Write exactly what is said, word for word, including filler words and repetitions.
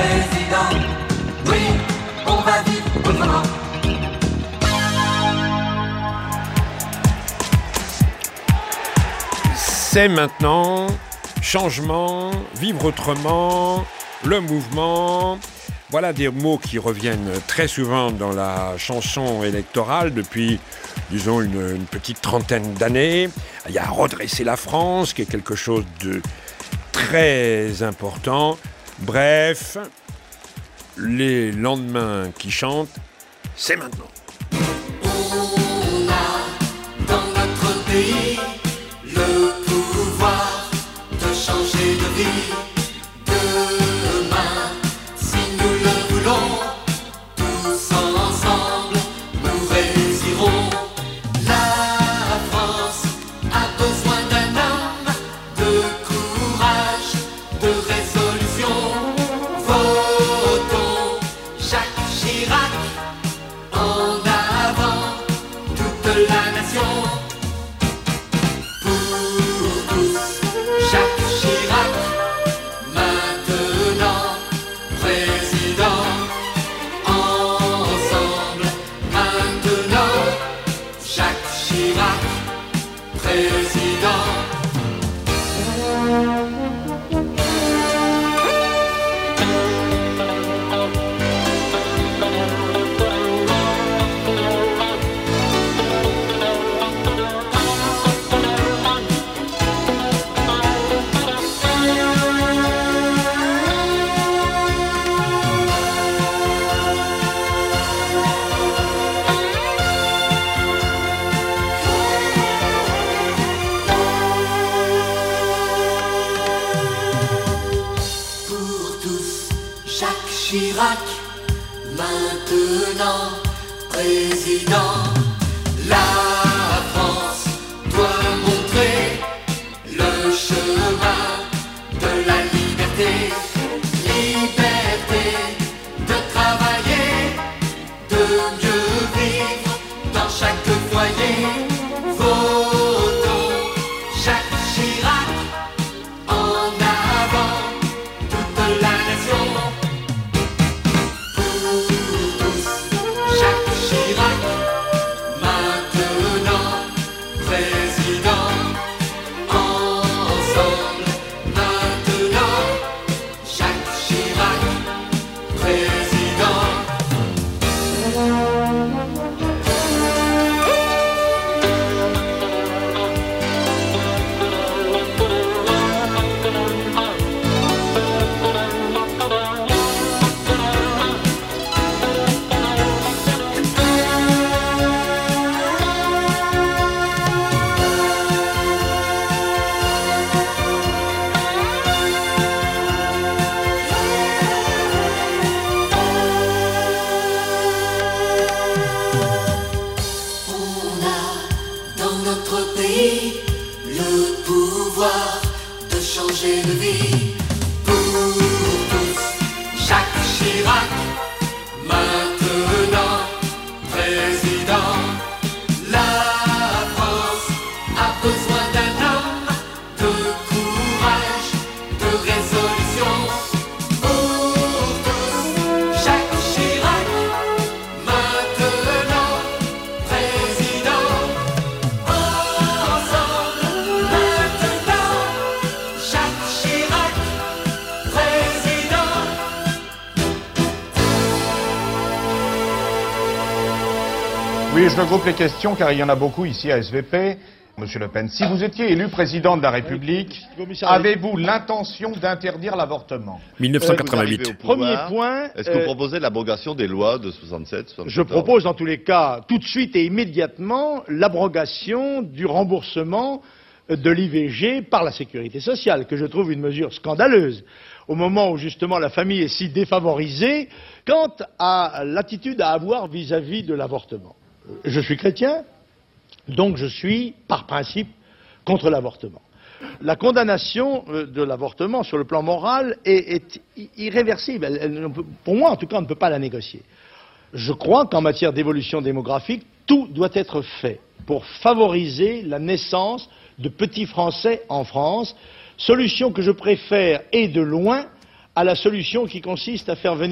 président. Oui, on va vivre autrement. C'est maintenant, changement, vivre autrement, le mouvement. Voilà des mots qui reviennent très souvent dans la chanson électorale depuis, disons, une, une petite trentaine d'années. Il y a redresser la France, qui est quelque chose de très important. Bref, les lendemains qui chantent, c'est maintenant. On a dans notre pays le pouvoir de changer de vie. Demain, si nous le voulons, tous ensemble, nous réussirons. La France a besoin d'un homme de courage, de résolution. Votons Jacques Chirac, en avant toute la nation. Chirac, maintenant président. La France doit montrer le chemin de la liberté. Liberté de travailler, de mieux vivre dans chaque foyer. Votons Jacques Chirac, en avant toute la nation. Le pouvoir de changer de vie pour tous. Jacques Chirac, maintenant président. La France a besoin d'un homme de courage, de résolution. Pour tous, Jacques Chirac, maintenant président. Oui, je regroupe les questions car il y en a beaucoup ici à S V P. Monsieur Le Pen, si vous étiez élu président de la République, avez-vous l'intention d'interdire l'avortement? mille neuf cent quatre-vingt-huit. Euh, Premier point. Est-ce que vous proposez l'abrogation des lois de soixante-sept, soixante-quatorze? Je propose en tous les cas, tout de suite et immédiatement, l'abrogation du remboursement de l'I V G par la sécurité sociale, que je trouve une mesure scandaleuse, au moment où justement la famille est si défavorisée quant à l'attitude à avoir vis-à-vis de l'avortement. Je suis chrétien, donc je suis, par principe, contre l'avortement. La condamnation de l'avortement sur le plan moral est, est irréversible. Elle, elle, pour moi, en tout cas, on ne peut pas la négocier. Je crois qu'en matière d'évolution démographique, tout doit être fait pour favoriser la naissance de petits Français en France, solution que je préfère et de loin à la solution qui consiste à faire venir